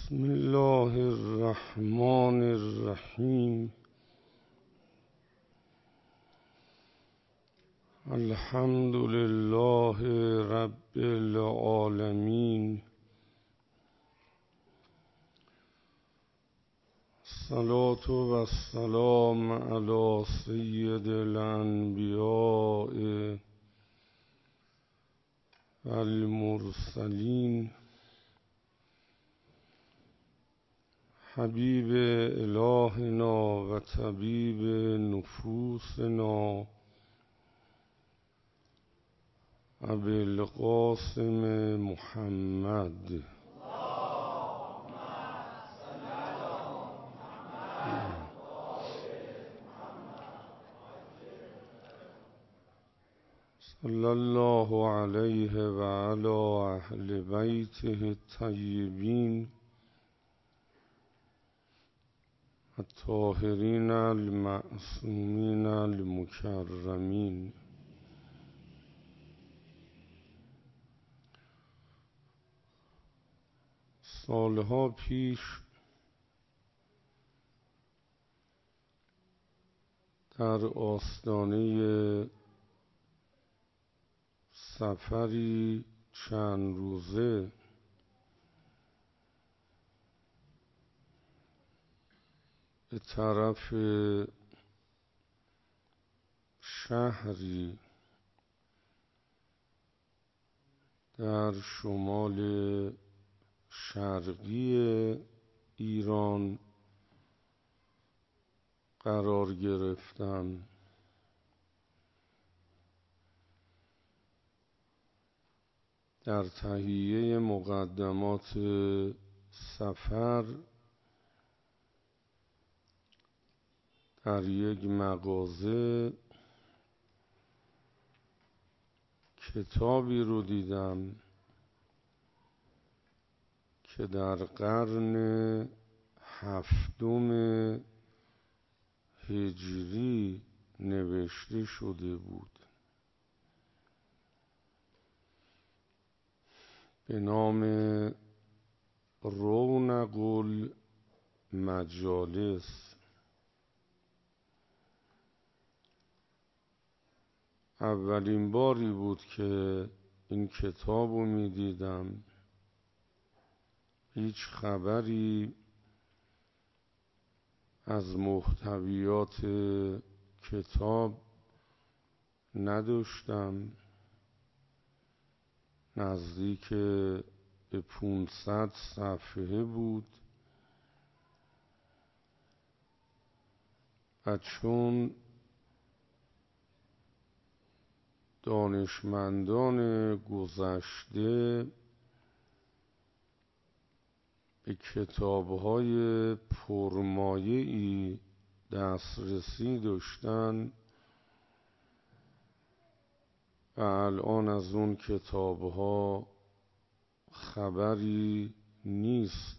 بسم الله الرحمن الرحیم. الحمد لله رب العالمین. الصلاة و السلام علی سید الانبیاء و المرسلین حبیب الهنا و طبیب نفوسنا ابوالقاسم محمد صلی الله علیه و علی اهل بیته الطیبین الطاهرین المعصومین المکرمین. سالها پیش در آستانه سفری چند روزه به طرف شهری در شمال شرقی ایران قرار گرفتم. در تهیه مقدمات سفر در یک مغازه کتابی رو دیدم که در قرن هفتم هجری نوشته شده بود به نام رونق المجالس. اولین باری بود که این کتاب رو می دیدم. هیچ خبری از محتویات کتاب نداشتم. نزدیک به 500 صفحه بود و چون دانشمندان گذشته به کتاب‌های پرمایه‌ای دسترسی داشتن و الان از اون کتاب‌ها خبری نیست.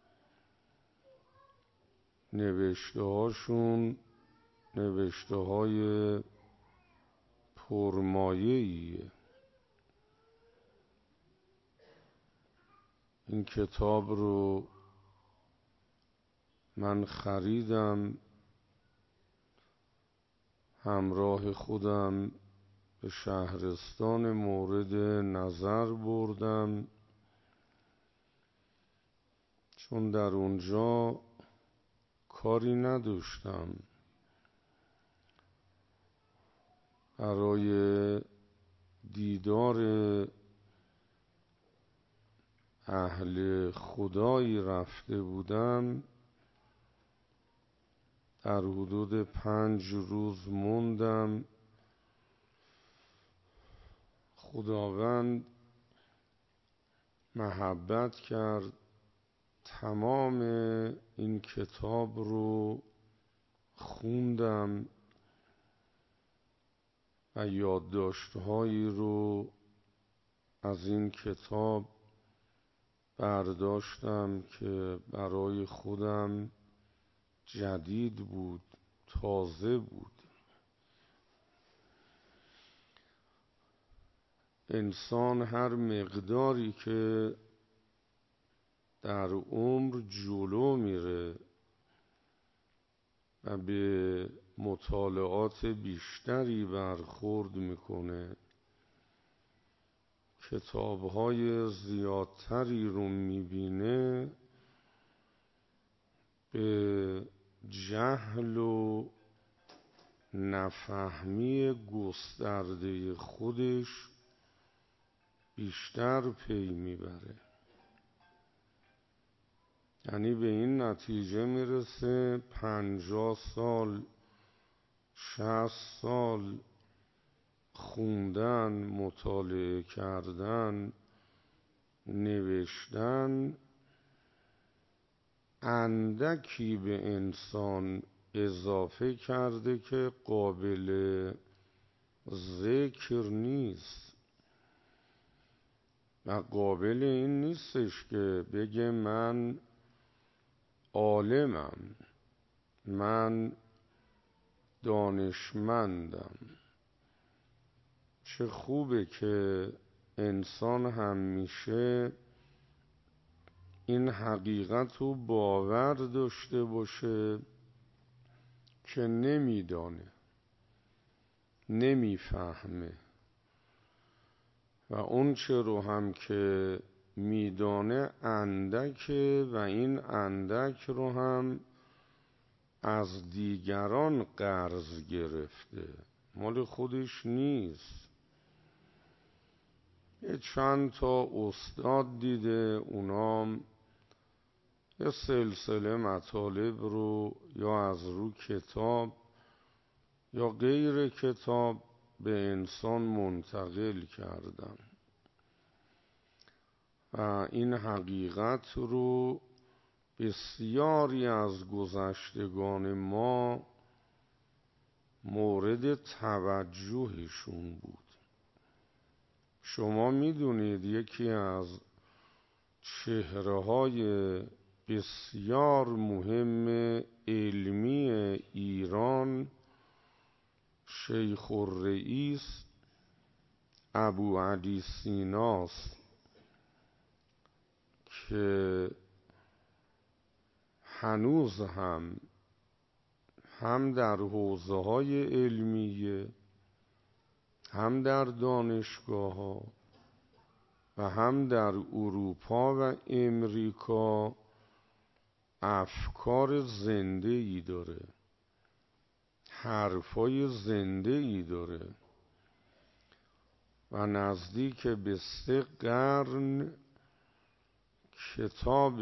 نوشته‌هاشون نوشته‌های پرمایه‌ایه. این کتاب رو من خریدم، همراه خودم به شهرستان مورد نظر بردم، چون در اونجا کاری نداشتم. برای دیدار اهل خدایی رفته بودم. در حدود 5 روز موندم. خداوند محبت کرد، تمام این کتاب رو خوندم و یادداشت‌هایی رو از این کتاب برداشتم که برای خودم جدید بود، تازه بود. انسان هر مقداری که در عمر جلو میره و به مطالعات بیشتری برخورد میکنه، کتاب‌های زیادتری رو میبینه، به جهل و نفهمی گسترده خودش بیشتر پی میبره. یعنی به این نتیجه میرسه 50 سال 60 سال خوندن، مطالعه کردن، نوشتن اندکی به انسان اضافه کرده که قابل ذکر نیست و قابل این نیستش که بگه من عالمم، من دانشمندم. چه خوبه که انسان همیشه این حقیقت رو باور داشته باشه که نمیدانه، نمیفهمه و اون چه رو هم که میدانه اندکه و این اندک رو هم از دیگران قرض گرفته، مال خودش نیست. یه چند تا استاد دیده، اونام یه سلسله مطالب رو یا از رو کتاب یا غیر کتاب به انسان منتقل کردن و این حقیقت رو بسیاری از گذشتگان ما مورد توجهشون بود. شما میدونید یکی از چهره‌های بسیار مهم علمی ایران شیخ الرئیس ابوعلی سیناست که هنوز هم در حوزه‌های علمیه، هم در دانشگاه‌ها و هم در اروپا و امریکا افکار زنده‌ای داره، حرفای زنده‌ای داره و نزدیک به 3 قرن کتاب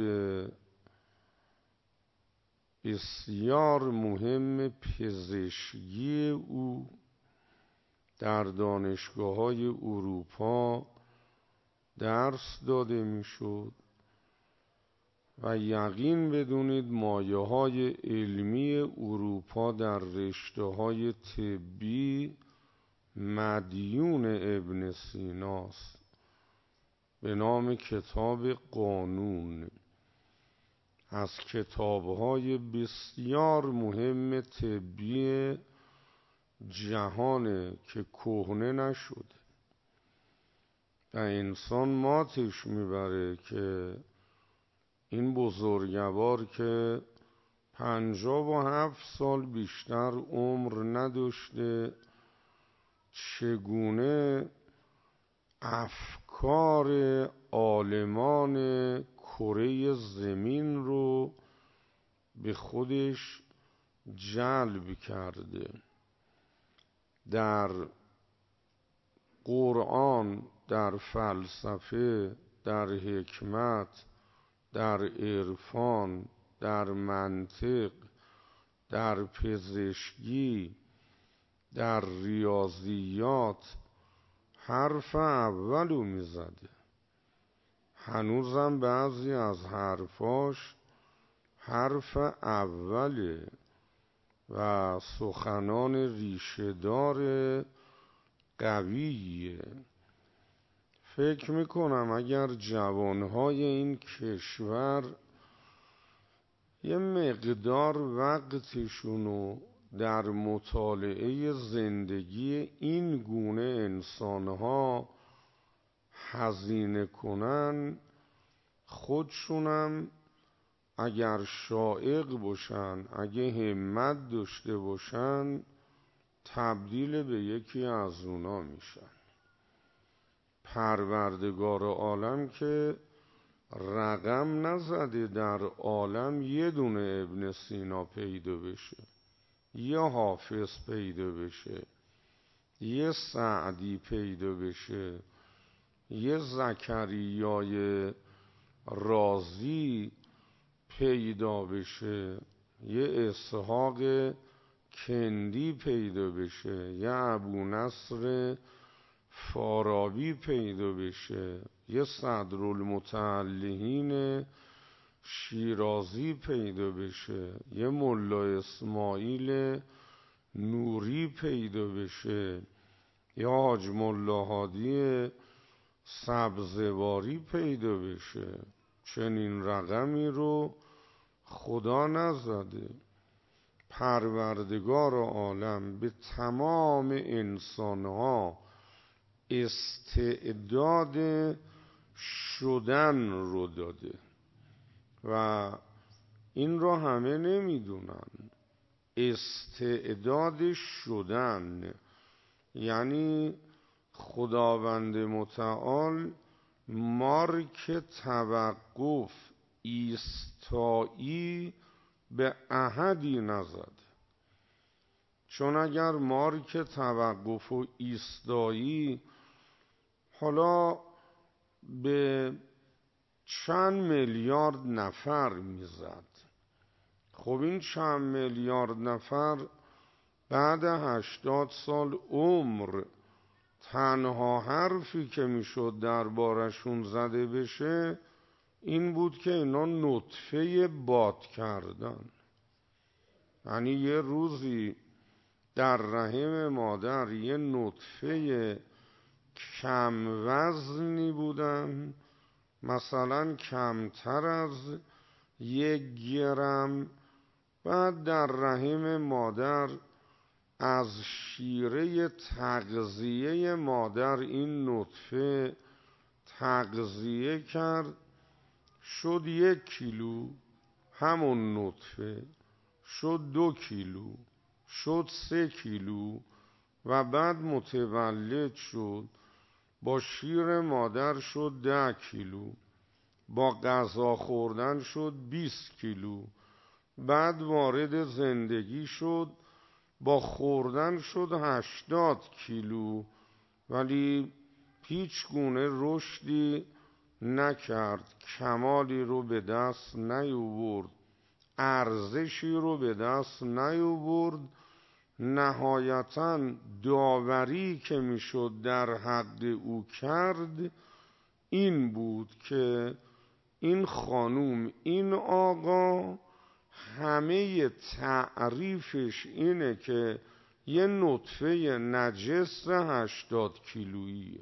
بسیار مهم پزشکی او در دانشگاه‌های اروپا درس داده میشد و یقین بدونید مایه‌های علمی اروپا در رشته‌های طبی مدیون ابن سیناست به نام کتاب قانون. از کتاب‌های بسیار مهم طبی جهانه که کهنه نشده و انسان ماتش میبره که این بزرگوار که 57 سال بیشتر عمر نداشته چگونه افکار عالمان کره زمین رو به خودش جلب کرده. در قرآن، در فلسفه، در حکمت، در عرفان، در منطق، در پزشکی، در ریاضیات حرف اولو میزده. هنوزم بعضی از حرفاش حرف اوله و سخنان ریشه‌دار قویه. فکر میکنم اگر جوانهای این کشور یه مقدار وقتشونو در مطالعه زندگی این گونه انسانها هزینه کنن، خودشونم اگر شائق باشن، اگه همت داشته باشن، تبدیل به یکی از اونا میشن. پروردگار عالم که رقم نزده در عالم یه دونه ابن سینا پیدا بشه، یه حافظ پیدا بشه، یه سعدی پیدا بشه، یه زکریای رازی پیدا بشه، یه اسحاق کندی پیدا بشه، یه ابو نصر فارابی پیدا بشه، یه صدرالمتعلهین شیرازی پیدا بشه، یه ملا اسماعیل نوری پیدا بشه، یا حاج ملا هادی سبزواری پیدا بشه. چنین رقمی رو خدا نزده. پروردگار عالم به تمام انسانها استعداد شدن رو داده و این رو همه نمیدونن. استعداد شدن یعنی خداوند متعال مارک توقف ایستایی به احدی نزد. چون اگر مارک توقف و ایستایی حالا به چند میلیارد نفر میزد، خب این چند میلیارد نفر بعد 80 سال عمر تنها حرفی که میشد دربارشون زده بشه این بود که اینا نطفه باد کردن. یعنی یه روزی در رحم مادر یه نطفه کم وزنی بودن، مثلا کمتر از 1 گرم، بعد در رحم مادر از شیره تغذیه مادر این نطفه تغذیه کرد، شد 1 کیلو. همون نطفه شد 2 کیلو، شد 3 کیلو و بعد متولد شد، با شیر مادر شد 10 کیلو، با غذا خوردن شد 20 کیلو، بعد وارد زندگی شد، با خوردن شد 80 کیلو، ولی هیچ گونه رشدی نکرد، کمالی رو به دست نیاورد، ارزشی رو به دست نیاورد. نهایتاً داوری که میشد در حق او کرد این بود که این خانوم، این آقا، همه تعریفش اینه که یه نطفه نجس 80 کیلوییه.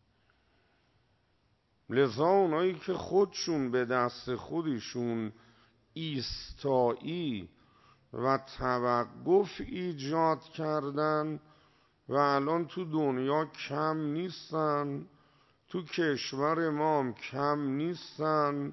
لذا اونایی که خودشون به دست خودشون ایستایی و توقف ایجاد کردن و الان تو دنیا کم نیستن، تو کشور ما هم کم نیستن،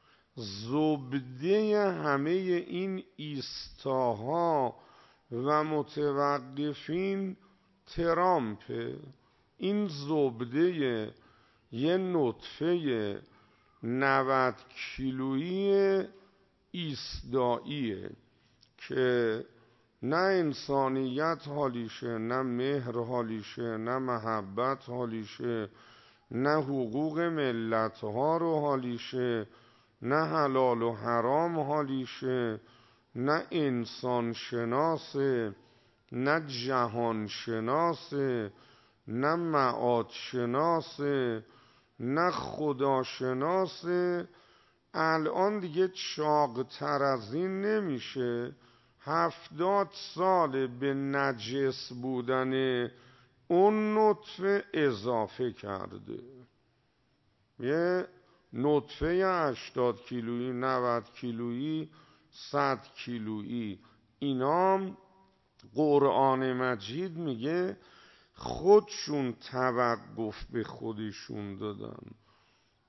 زبده همه این ایستاها و متوقفین ترامپه. این زبده یه نطفه 90 کیلویی ایستاییه که نه انسانیت حالیشه، نه مهر حالیشه، نه محبت حالیشه، نه حقوق ملتها رو حالیشه، نه حلال و حرام حالیشه، نه انسان شناسه، نه جهان شناسه، نه معاد شناسه، نه خدا شناسه. الان دیگه چاق‌تر از این نمیشه. 70 سال به نجس بودن اون نطفه اضافه کرده. یه نطفه 80 کیلویی، 90 کیلویی، 100 کیلویی، اینا قرآن مجید میگه خودشون توقف به خودشون دادن.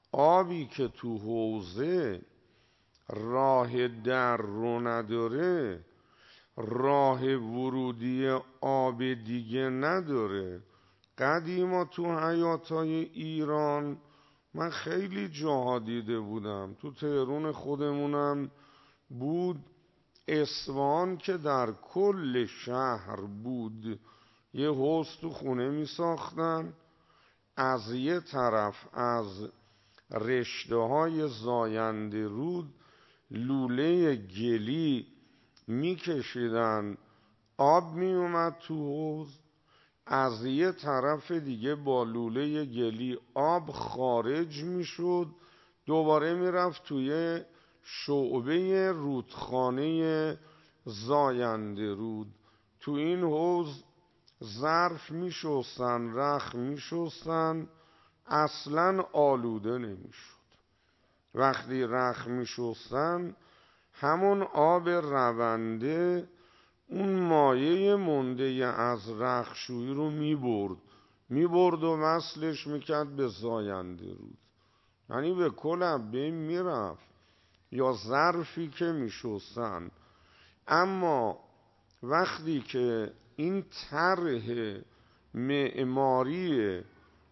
آبی که تو حوضه راه در رو نداره، راه ورودی آب دیگه نداره. قدیما تو حیاطای ایران من خیلی جاها دیده بودم، تو تهران خودمونم بود، اصفهان که در کل شهر بود، یه حوض تو خونه می ساختن، از یه طرف از رشته های زاینده رود لوله گلی می کشیدن، آب می اومد تو حوض، از یه طرف دیگه با لوله گلی آب خارج می شد، دوباره می رفت توی شعبه رودخانه زاینده رود. تو این حوض ظرف می شستن، رخت می شستن، اصلا آلوده نمی شد. وقتی رخت می شستن همون آب رونده اون مایه مونده از رختشویی رو می برد و وصلش میکرد به زاینده رود، یعنی به کلبه می رفت، یا ظرفی که می شستن. اما وقتی که این طرح معماری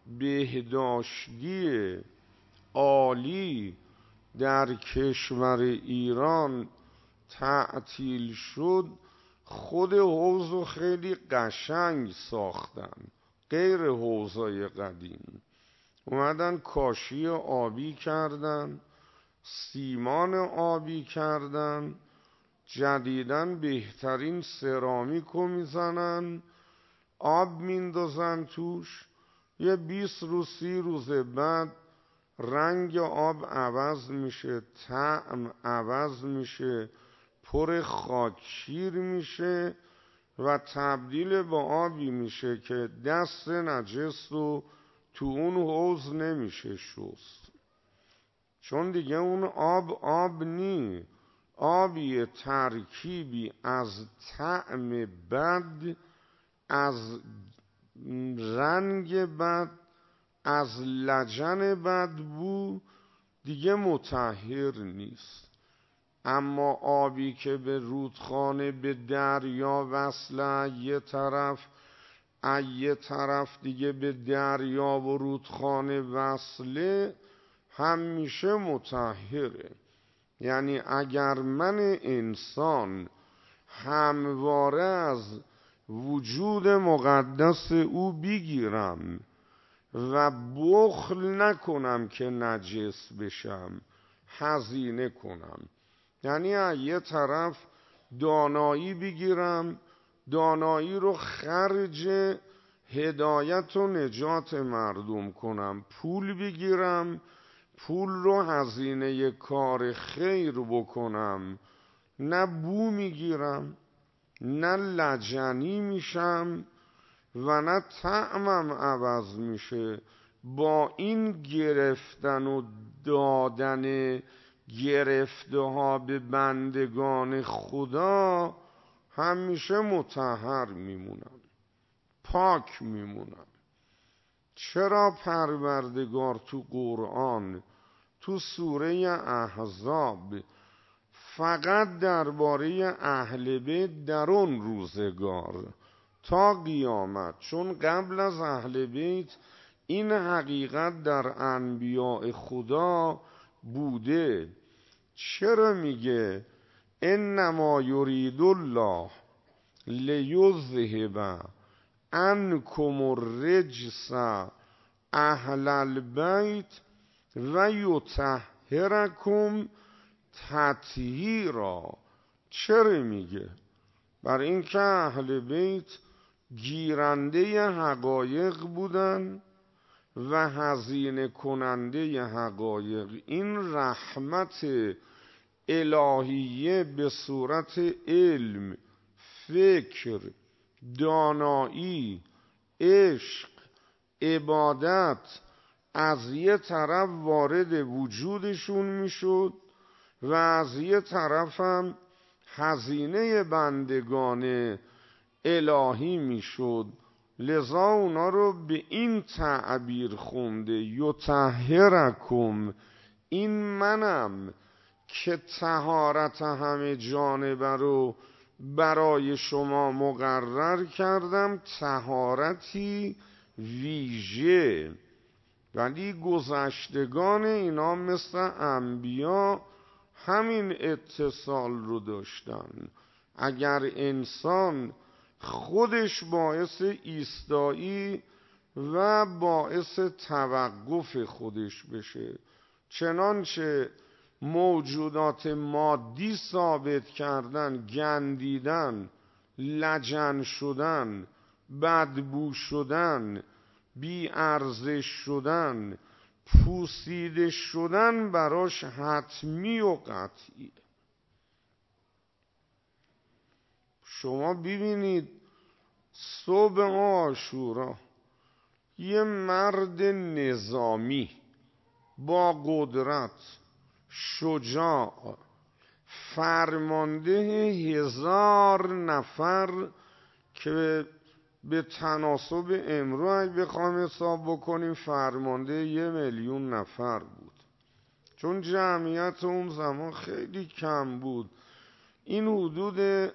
بهداشتی عالی در کشور ایران تعطیل شد، خود حوض رو خیلی قشنگ ساختن، غیر حوضای قدیم. اومدن کاشی آبی کردن، سیمان آبی کردن، جدیدن بهترین سرامیکو میزنن، آب میندازن توش، یه 20 روز 30 روز بعد رنگ آب عوض میشه، طعم عوض میشه، پر خاکشیر میشه و تبدیل به آبی میشه که دست نجس رو تو اون حوض نمیشه شست، چون دیگه اون آب نی، آبی ترکیبی از طعم بد، از رنگ بد، از لجن بدبو، دیگه مطهر نیست. اما آبی که به رودخانه به دریا وصله، یه طرف دیگه به دریا و رودخانه وصله، همیشه مطهره. یعنی اگر من انسان همواره از وجود مقدس او بگیرم و بخل نکنم که نجس بشم، هزینه کنم، یعنی از یه طرف دانایی بگیرم، دانایی رو خرج هدایت و نجات مردم کنم، پول بگیرم، پول رو هزینه کار خیر بکنم، نه بو میگیرم، نه لجنی میشم و نه طعمم عوض میشه. با این گرفتن و دادن گرفته ها به بندگان خدا همیشه مطهر میمونم، پاک میمونم. چرا پروردگار تو قرآن تو سوره احزاب فقط درباره اهل بیت در اون روزگار تا قیامت، چون قبل از اهل بیت این حقیقت در انبیاء خدا بوده، چرا میگه انما یرید الله لیذهب عنکم الرجس اهل البیت و یطهرکم تطهیرا؟ چرا میگه؟ برای اینکه اهل بیت گیرنده حقایق بودن و هزینه کننده حقایق. این رحمت الهیه به صورت علم، فکر، دانایی، عشق، عبادت از یه طرف وارد وجودشون میشد و از یه طرف هم هزینه بندگان الهی میشد لذا اونا رو به این تعبیر خونده یطهرکم، این منم که طهارت همه جانبه رو برای شما مقرر کردم، طهارتی ویژه. ولی گذشتگان اینا مثل انبیا همین اتصال رو داشتن. اگر انسان خودش باعث ایستایی و باعث توقف خودش بشه، چنانچه موجودات مادی ثابت کردن گندیدن، لجن شدن، بدبو شدن، بی ارزش شدن، پوسیده شدن براش حتمی و قطعی. شما ببینید صبح عاشورا یه مرد نظامی با قدرت، شجاع، فرمانده 1000 نفر که به تناسب امروز اگه بخوام حساب بکنیم فرمانده 1,000,000 نفر بود، چون جمعیت اون زمان خیلی کم بود. این حدود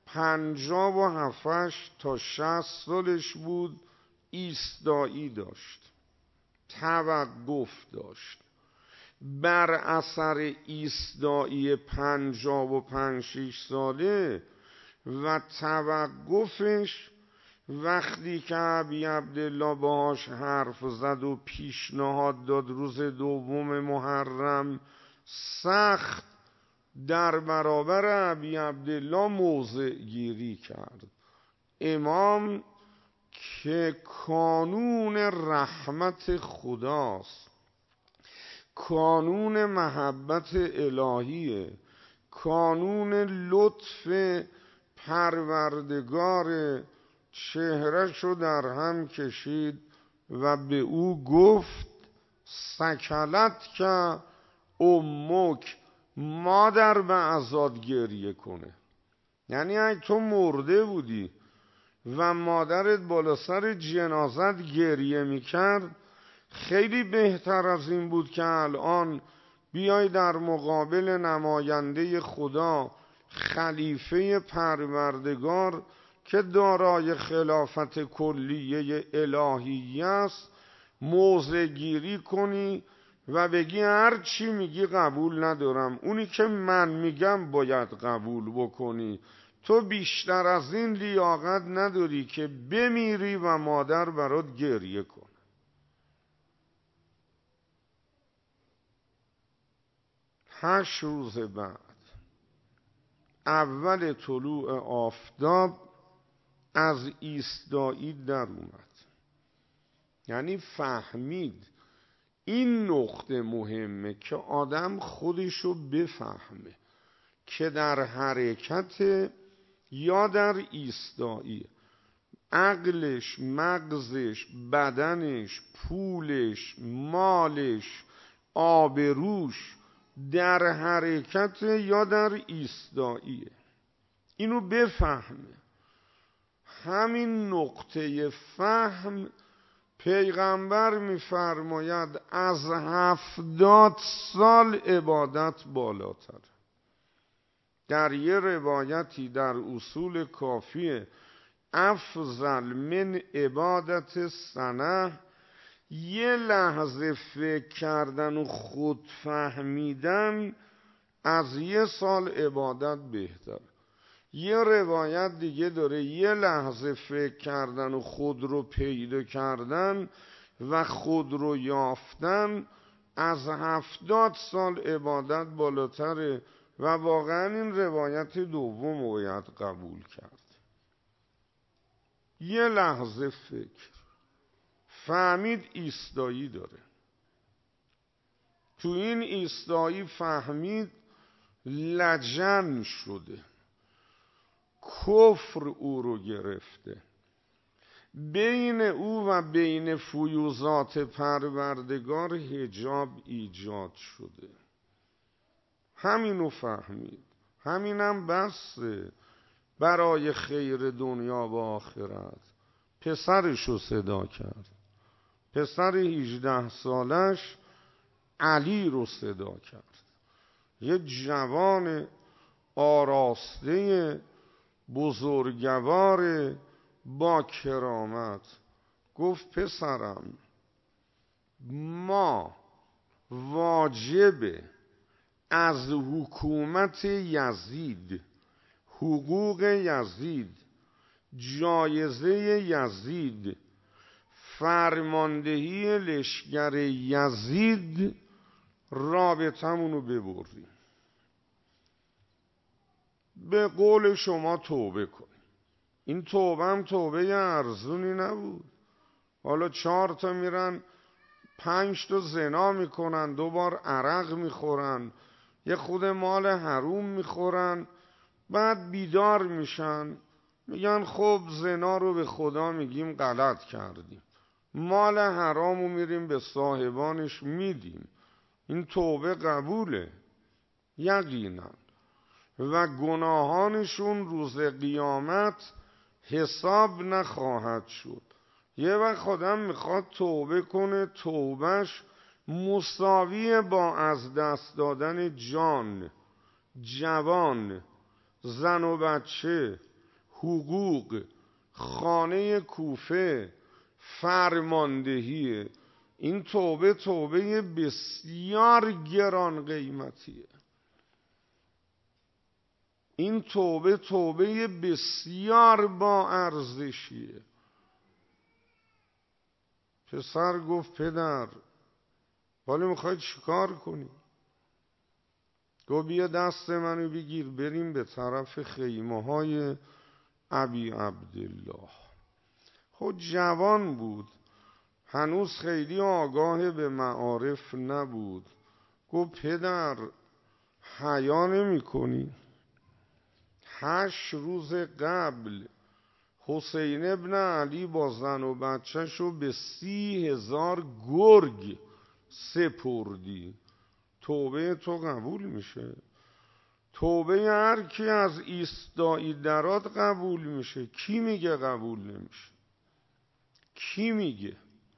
57 تا 60 سالش بود. ایستایی داشت، توقف داشت. بر اثر ایستایی 55-6 ساله و توقفش، وقتی که ابی عبدالله باهاش حرف زد و پیشنهاد داد روز 2 محرم، سخت در برابر ابی عبدالله موضع گیری کرد. امام که کانون رحمت خداست، کانون محبت الهیه، کانون لطف پروردگار، چهره‌شو در هم کشید و به او گفت سکلت که امک، مادر به عزاد گریه کنه. یعنی اگه تو مرده بودی و مادرت بالا سر جنازت گریه میکرد، خیلی بهتر از این بود که الان بیای در مقابل نماینده خدا، خلیفه پروردگار که دارای خلافت کلیه الهی است، موضع گیری کنی و بگی هر چی میگی قبول ندارم، اونی که من میگم باید قبول بکنی. تو بیشتر از این لیاقت نداری که بمیری و مادر برات گریه کن. 8 روز بعد اول طلوع آفتاب از ایستایی در اومد. یعنی فهمید این نقطه مهمه که آدم خودشو بفهمه که در حرکت یا در ایستایی، عقلش، مغزش، بدنش، پولش، مالش، آبروش در حرکت یا در ایستاییه. اینو بفهمه. همین نقطه فهم پیغمبر میفرماید از 70 سال عبادت بالاتر. در یه روایتی در اصول کافیه افضل من عبادت سنه، یه لحظه فکر کردن و خود فهمیدن از 1 سال عبادت بهتر. یه روایت دیگه داره یه لحظه فکر کردن و خود رو پیدا کردن و خود رو یافتن از 70 سال عبادت بالاتره و واقعا این روایت دوم باید قبول کرد. یه لحظه فکر فهمید ایستایی داره، تو این ایستایی فهمید لجن شده، کفر او رو گرفته، بین او و بین فیوضات پروردگار حجاب ایجاد شده. همینو فهمید. همینم بسه برای خیر دنیا و آخرت. پسرش رو صدا کرد. پسر 18 سالش علی رو صدا کرد. یه جوان آراسته بزرگوار با کرامت گفت پسرم، ما واجبه از حکومت یزید، حقوق یزید، جایزه یزید، فرماندهی لشکر یزید رابطمونو ببریم. به قول شما توبه کنیم. این توبه هم توبه ارزونی نبود. حالا 4 تا میرن 5 تا زنا میکنن، 2 بار عرق میخورن، یه خود مال حروم میخورن، بعد بیدار میشن میگن خب زنا رو به خدا میگیم غلط کردیم، مال حرامو میریم به صاحبانش میدیم. این توبه قبوله یقینا، و گناهانشون روز قیامت حساب نخواهد شد. یه وقت خودم میخواد توبه کنه، توبهش مساوی با از دست دادن جان، جوان، زن و بچه، حقوق، خانه کوفه، فرماندهی. این توبه توبه بسیار گران قیمتیه. این توبه توبه بسیار با ارزشیه. پسر گفت پدر حالا میخوای چیکار کنی؟ گفت بیا دست منو بگیر بریم به طرف خیمه های ابی عبدالله. خود جوان بود، هنوز خیلی آگاه به معارف نبود. گفت پدر حیا نمی کنی؟ 8 روز قبل حسین ابن علی با زن و بچه‌شو به 30,000 گرگ سپردی. توبه تو قبول میشه؟ توبه هر کی از ایستایی درات قبول میشه. کی میگه قبول نمیشه؟ کی میگه؟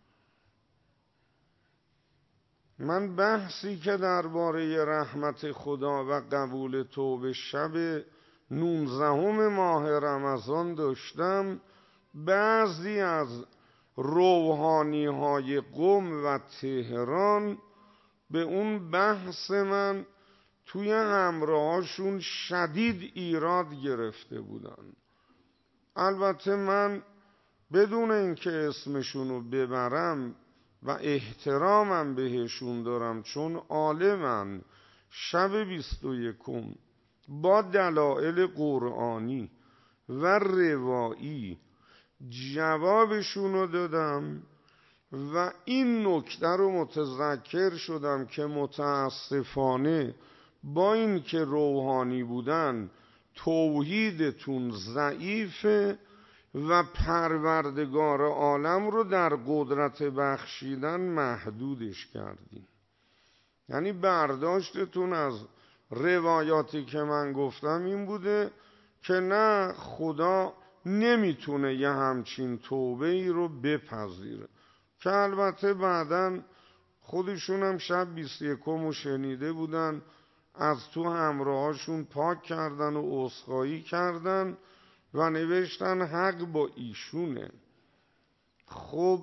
من بحثی که درباره رحمت خدا و قبول توبه شب 19 ماه رمضان داشتم، بعضی از روحانی های قم و تهران به اون بحث من توی همراهاشون شدید ایراد گرفته بودن. البته من بدون اینکه اسمشونو ببرم و احترامم بهشون دارم چون عالمن، شب 21 با دلائل قرآنی و روایی جوابشونو دادم و این نکته رو متذکر شدم که متاسفانه با این که روحانی بودن توحیدتون ضعیفه و پروردگار عالم رو در قدرت بخشیدن محدودش کردیم. یعنی برداشتتون از روایاتی که من گفتم این بوده که نه خدا نمیتونه یه همچین توبه ای رو بپذیره، که البته بعدن خودشون هم شب 21 رو شنیده بودن، از تو همراهاشون پاک کردن و عذرخواهی کردن و نوشتن حق با ایشونه. خب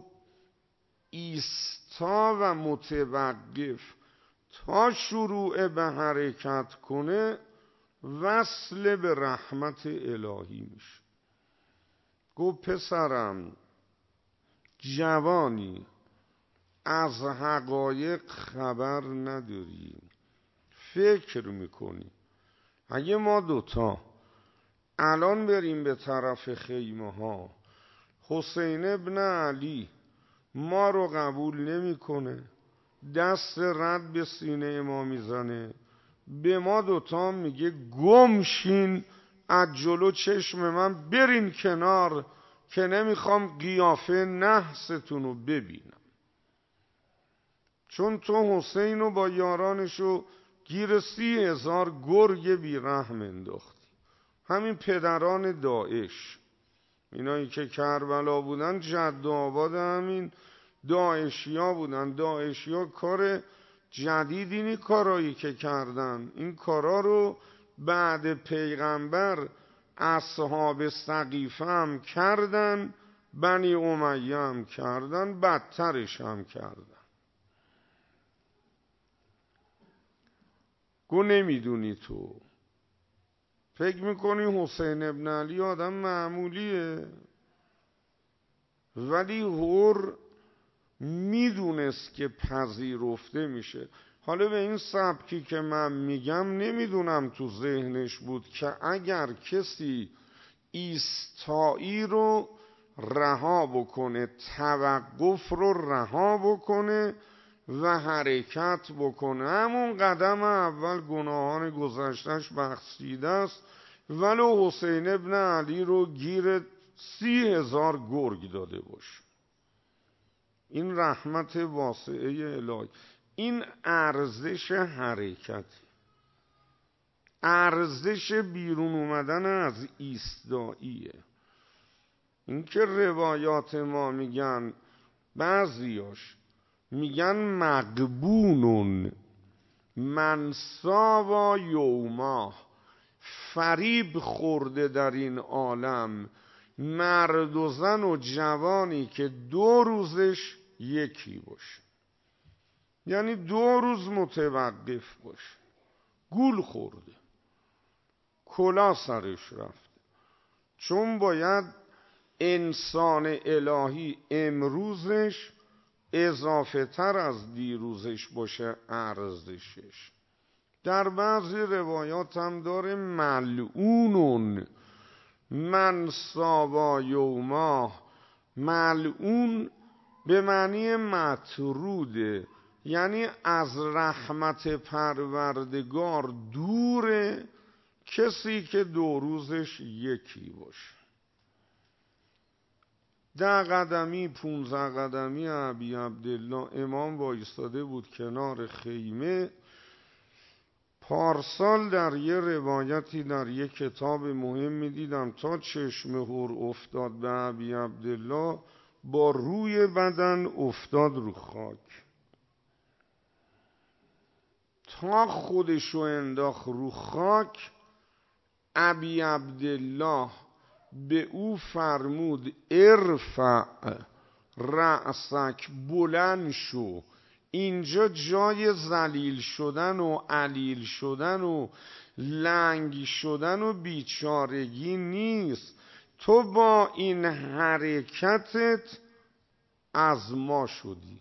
ایستا و متوقف تا شروع به حرکت کنه وصل به رحمت الهی میشه. گفت پسرم جوانی از حقایق خبر نداری، فکر میکنی اگه ما 2 تا الان بریم به طرف خیمه ها، حسین ابن علی ما رو قبول نمیکنه، دست رد به سینه ما میزنه، به ما 2 تا میگه گم شین از جلو چشم من، برین کنار که نمیخوام قیافه نحستون رو ببینم. چون تو حسین رو با یارانشو گیر 30,000 گرگ بیرحم انداختی. همین پدران داعش اینایی که کربلا بودن جد و آباد همین داعشیا بودن. داعشیا کار جدیدی نی کارایی که کردن، این کارا رو بعد پیغمبر اصحاب سقیفه هم کردن، بنی امیه هم کردن، بدترش هم کردن. گو نمیدونی تو، فکر میکنی حسین ابن علی آدم معمولیه، ولی هر میدونست که پذیرفته میشه. حالا به این سبکی که من میگم نمیدونم تو ذهنش بود که اگر کسی ایستایی رو رها بکنه، توقف رو رها بکنه و حرکت بکنه، همون قدم اول گناهان گذشتش بخشیده است، ولو حسین ابن علی رو گیر 30,000 گرگ داده باشه. این رحمت واسعه الهی، این ارزش حرکت، ارزش بیرون اومدن از ایستاییه. این که روایات ما میگن، بعضیاش میگن مغبونون من ساوا یوما، فریب خورده در این عالم مرد و زن و جوانی که 2 روزش یکی باشه، یعنی 2 روز متوقف باشه. گول خورده، کلا سرش رفته، چون باید انسان الهی امروزش اضافه تر از دیروزش باشه ارزشش. در بعضی روایات هم داره ملعونون من ساوا یوما، ملعون به معنی مطروده، یعنی از رحمت پروردگار دوره کسی که 2 روزش یکی باشه. 10 قدمی 15 قدمی ابی عبدالله امام وایستاده بود کنار خیمه. پارسال در یه روایتی در یه کتاب مهم میدیدم تا چشم هور افتاد به ابی عبدالله، با روی بدن افتاد رو خاک، تا خودشو انداخت رو خاک. ابی عبدالله به او فرمود ارفع رأسک، بلند شو، اینجا جای ذلیل شدن و علیل شدن و لنگ شدن و بیچارگی نیست، تو با این حرکتت از ما شدی.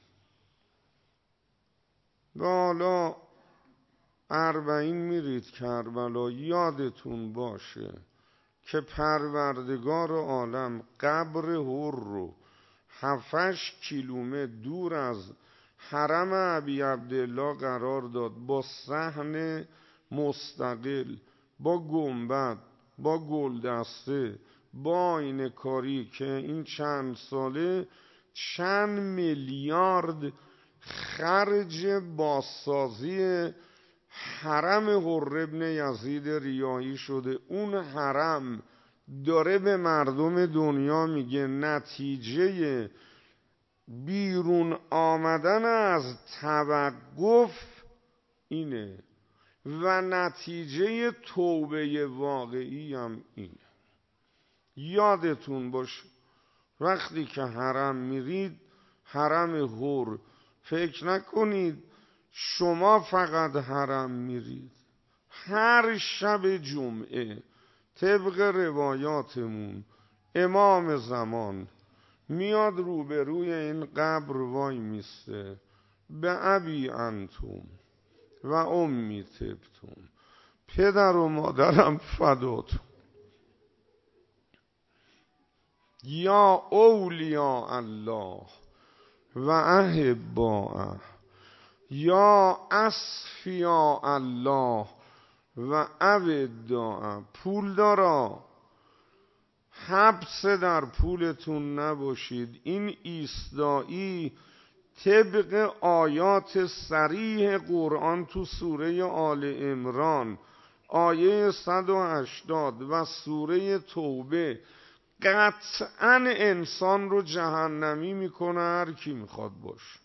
حالا 40 میرید کربلا، یادتون باشه که پروردگار عالم قبر هر رو 7 کیلومتر دور از حرم ابی عبدالله قرار داد، با صحن مستقل، با گنبد، با گلدسته، با آینه کاری که این چند ساله چند میلیارد خرج بازسازی حرم هر ابن یزید ریاحی شده. اون حرم داره به مردم دنیا میگه نتیجه بیرون آمدن از توقف اینه و نتیجه توبه واقعی هم اینه. یادتون باشه وقتی که حرم میرید، حرم هر، فکر نکنید شما فقط حرم میرید. هر شب جمعه طبق روایاتمون امام زمان میاد روبروی این قبر وای میسته، به ابی انتم و امی تبتم، پدر و مادرم فداتون، یا اولیاء الله و احباءه، یا اصفیاء الله و اوداءه. پول دارا، حبس در پولتون نباشید. این ایستایی طبق آیات صریح قرآن تو سوره آل عمران آیه 180 و سوره توبه قطعا انسان رو جهنمی میکنه هر کی میخواد باشه،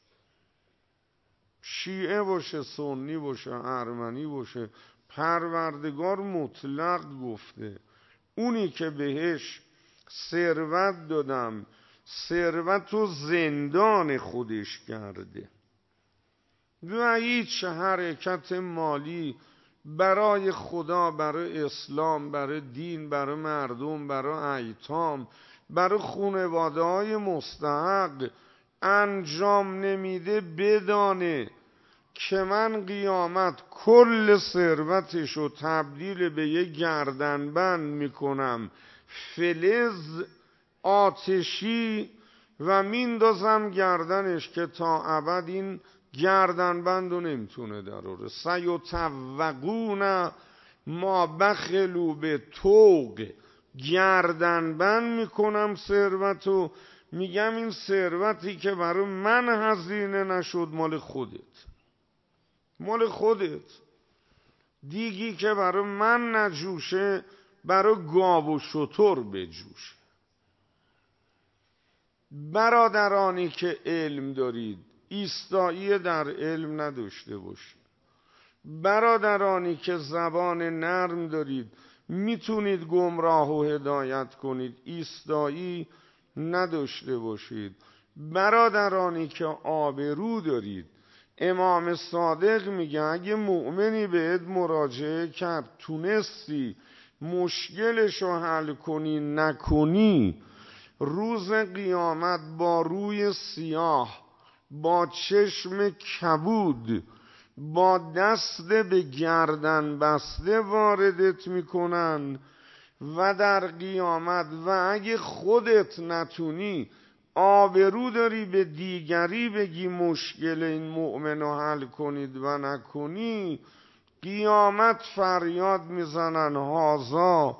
شیعه باشه، سنی باشه، ارمنی باشه. پروردگار مطلق گفته اونی که بهش ثروت دادم ثروت و زندان خودش کرده و هیچ حرکت مالی برای خدا، برای اسلام، برای دین، برای مردم، برای ایتام، برای خانواده های مستحق انجام نمیده، بدانه که من قیامت کل ثروتش رو تبدیل به یه گردنبند میکنم فلز آتشی و میندازم گردنش که تا ابد این گردنبند رو نمیتونه دراره. سیطوقون ما بخلوا به طوق، گردنبند میکنم ثروتو، میگم این ثروتی که برای من هزینه نشد مال خودت، مال خودت. دیگی که برای من نجوشه برای گاو و شتر بجوشه. برادرانی که علم دارید ایستایی در علم نداشته باشید. برادرانی که زبان نرم دارید میتونید گمراه و هدایت کنید، ایستایی نداشته باشید. برادرانی که آبرو دارید، امام صادق میگه اگه مؤمنی بهت مراجعه کرد تونستی مشکلشو حل کنی نکنی، روز قیامت با روی سیاه، با چشم کبود، با دست به گردن بسته واردت میکنن و در قیامت و اگه خودت نتونی آبرو داری به دیگری بگی مشکل این مؤمن رو حل کنید و نکنی، قیامت فریاد میزنن هذا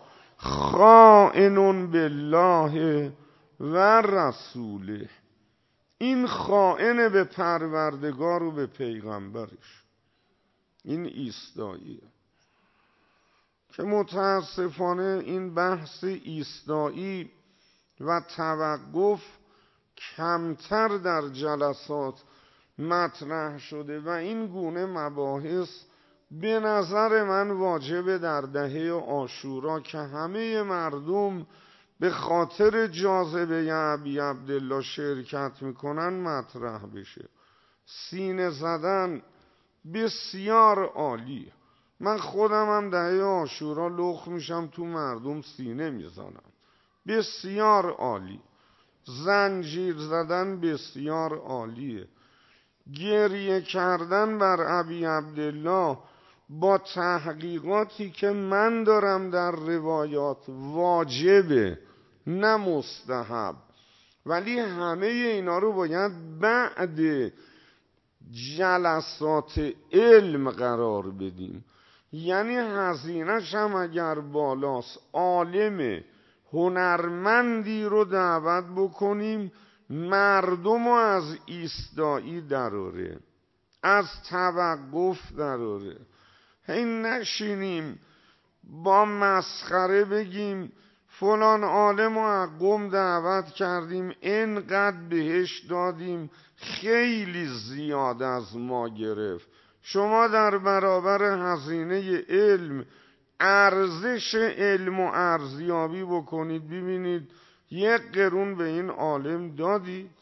خائن بالله و رسوله، این خائن به پروردگار و به پیغمبرش. این ایستاییه که متاسفانه این بحث ایستایی و توقف کمتر در جلسات مطرح شده و این گونه مباحث به نظر من واجبه در دهه عاشورا که همه مردم به خاطر جاذبه ابی عبدالله شرکت میکنن مطرح بشه. سینه زدن بسیار عالیه. من خودم هم دهه عاشورا لخ میشم تو مردم سینه میزنم، بسیار عالی. زنجیر زدن بسیار عالیه. گریه کردن بر ابی عبدالله با تحقیقاتی که من دارم در روایات واجبه نه مستحب، ولی همه اینا رو باید بعد جلسات علم قرار بدیم. یعنی هزینه‌ش هم اگر بالاست عالم هنرمندی رو دعوت بکنیم مردم رو از ایستایی دراره، از توقف دراره. هی نشینیم با مسخره بگیم فلان عالم رو از قم دعوت کردیم اینقدر بهش دادیم خیلی زیاد از ما گرفت. شما در برابر هزینه علم ارزش علم و ارزیابی بکنید ببینید 1 قرون به این عالم دادید؟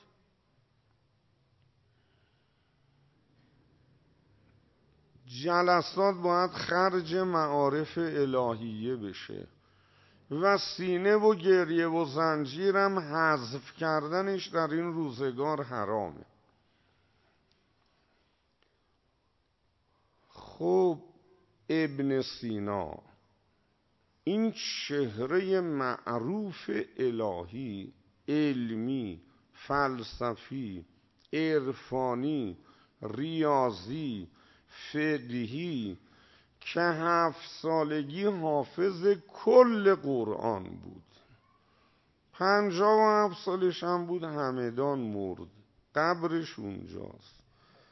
جلسات باید خرج معارف الهیه بشه و سینه و گریه و زنجیرم حذف کردنش در این روزگار حرامه. خب ابن سینا این چهره معروف الهی، علمی، فلسفی، عرفانی، ریاضی، فقهی که 7 سالگی حافظ کل قرآن بود، 57 سالش هم بود همدان مرد، قبرش اونجاست.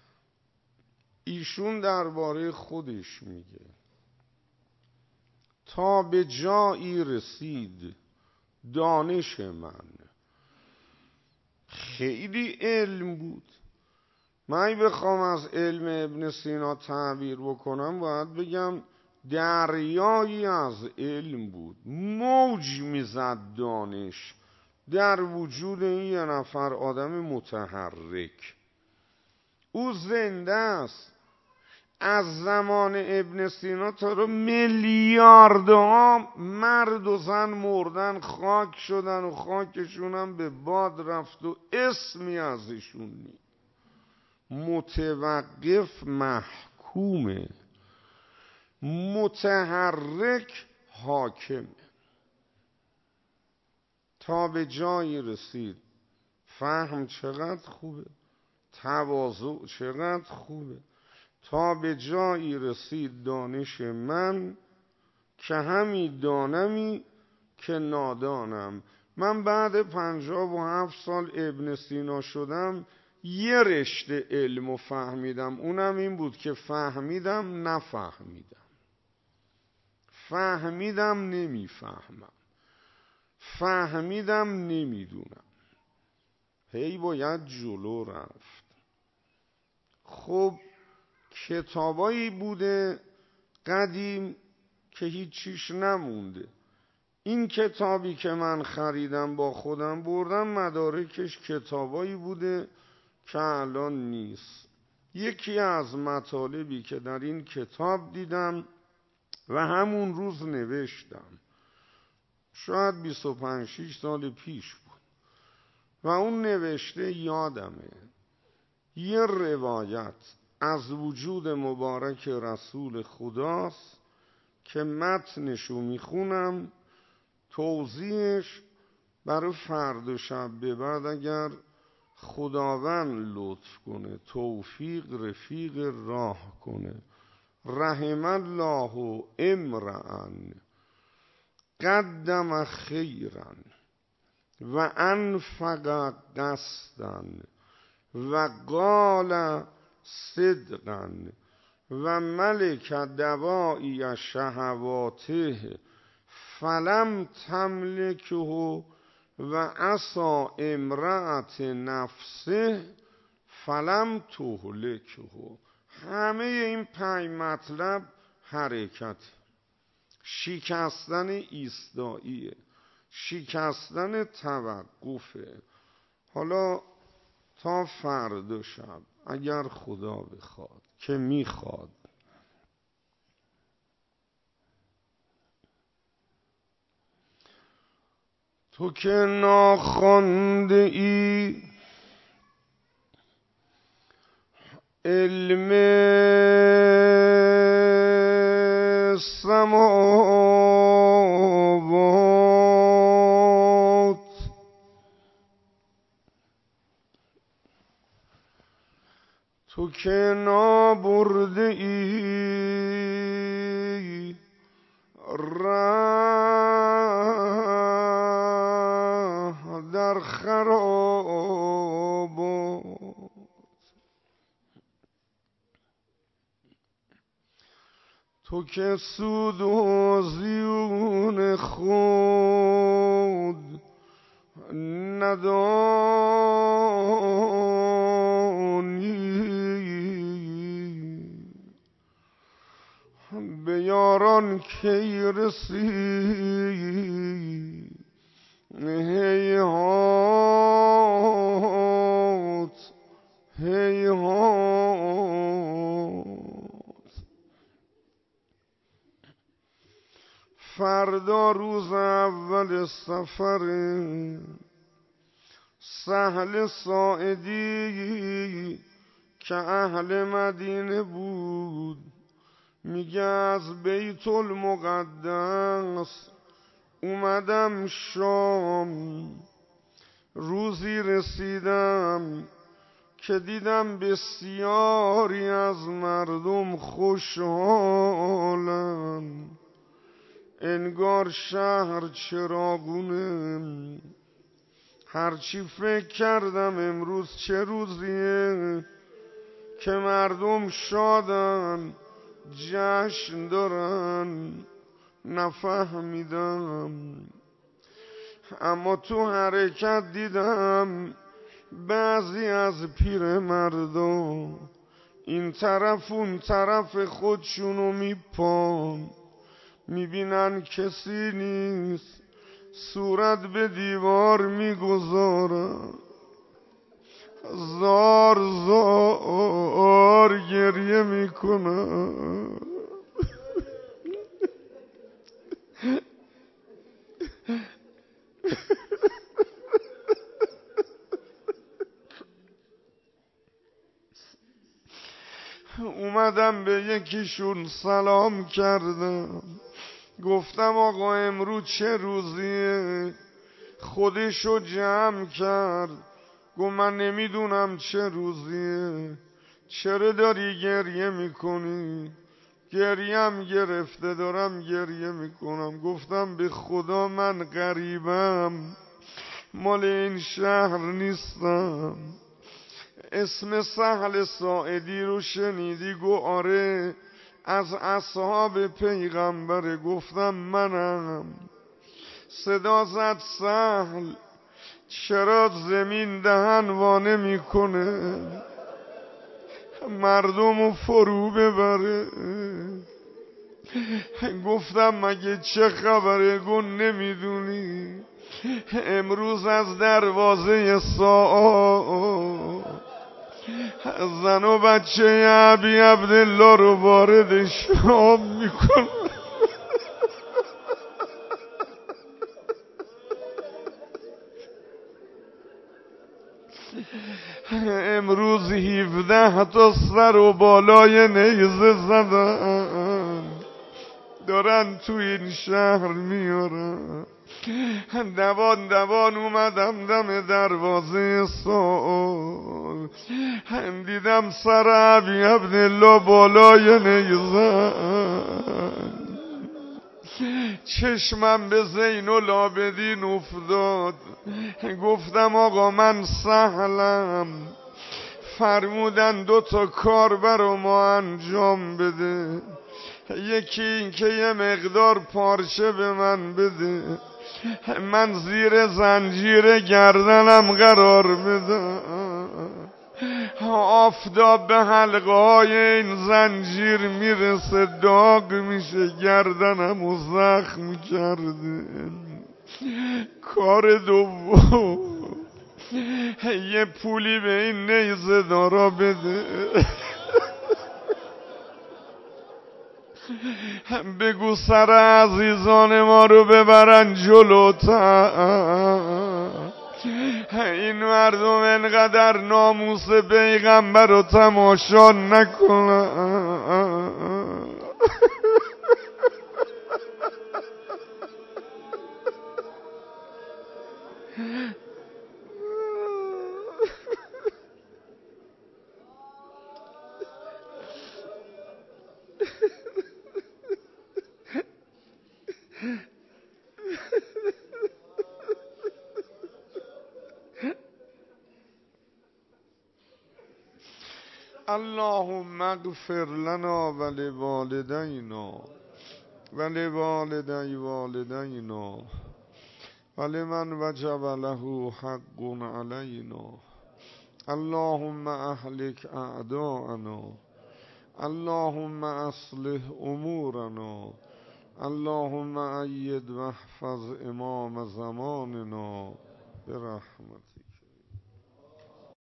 ایشون درباره خودش میگه تا به جایی رسید دانش من. خیلی علم بود. من بخوام از علم ابن سینا تعبیر بکنم باید بگم دریایی از علم بود. موج میزد دانش در وجود این یه نفر آدم متحرک. او زنده است. از زمان ابن سینا تا رو میلیاردها مرد و زن مردن، خاک شدن و خاکشون هم به باد رفت و اسمی ازشون نیست. متوقف محکومه، متحرک حاکمه. تا به جایی رسید فهم چقدر خوبه، تواضع چقدر خوبه. تا به جایی رسید دانش من که همی دانمی که نادانم. من بعد 57 سال ابن سینا شدم یه رشته علمو فهمیدم، اونم این بود که فهمیدم نفهمیدم، فهمیدم نمیفهمم، فهمیدم نمیدونم. هی باید جلو رفت. خب کتابایی بوده قدیم که هیچیش نمونده. این کتابی که من خریدم با خودم بردم مدارکش کتابایی بوده که الان نیست. یکی از مطالبی که در این کتاب دیدم و همون روز نوشتم، شاید 25-6 سال پیش بود و اون نوشته یادمه، یه روایت از وجود مبارک رسول خداست که متنشو میخونم، توضیحش برای فردا شب به بعد اگر خداوند لطف کنه توفیق رفیق راه کنه. رحم الله امرأ قدم خیرا و انفق قصدا و قال صدقا و ملک دوائی شهواته فلم تملکه و عصا امرأت نفسه فلم تهلکه. همه این 5 مطلب حرکت، شکستن ایستاییه، شکستن توقفه. حالا تا فردا شب اگر خدا بخواد که میخواد، تو که ناخوانده ای علم سماوات، تو که نابرده ای راه در خرابات، تو که سود و زیون خود ندانی، به یاران کی رسی هیهات هیهات. فردا روز اول سفر سهل ساعدی که اهل مدینه بود میگه از بیت المقدس اومدم شام، روزی رسیدم که دیدم بسیاری از مردم خوشحالن، انگار شهر چراغونه. هرچی فکر کردم امروز چه روزیه که مردم شادن جشن دارن، نفهمیدم. اما تو حرکت دیدم بعضی از پیر مردم این طرف اون طرف خودشونو میپان، میبینن کسی نیست صورت به دیوار میگذارن، زار زار گریه میکنن. اومدم به یکیشون سلام کردم، گفتم آقا امروز چه روزیه؟ خودشو جمع کرد، گفت من نمیدونم چه روزیه. چرا داری گریه میکنی؟ گریم گرفته دارم گریه میکنم. گفتم به خدا من غریبم، مال این شهر نیستم. اسم سهل ساعدی رو شنیدی؟ گو آره، از اصحاب پیغمبره. گفتم منم. صدا زد سهل چرا زمین دهن وانه میکنه مردمو فرو ببره؟ گفتم مگه چه خبره؟ گو نمیدونی امروز از دروازه ساعت زن و بچه ابی عبدالله رو وارد شام میکنه. امروز 17 تا سر و بالای نیزه زدن دارن تو این شهر میارن. دوان دوان اومدم دم دروازه سال، دیدم سر ابی عبدالله بالای نیزه. چشمم به زین العابدین افتاد. گفتم آقا من سهلم، فرمودن 2 تا کار برا ما انجام بده، یکی این که یه مقدار پارچه به من بده، من زیر زنجیر گردنم قرار بده، آفتاب به حلقه های این زنجیر میرسه داغ میشه، گردنم و زخم کرده. کار دوم یه پولی به این نیزه دارا بده، بگو سر عزیزان ما رو ببرن جلوتر. این مردم انقدر ناموس پیغمبر رو تماشا نکنن. اللهم اغفر لنا ولوالدینا ولوالدی والدینا ولمن وجب له حق علینا. اللهم اهلك اعداءنا، اللهم اصلح امورنا، اللهم اید واحفظ امام زماننا برحمتك.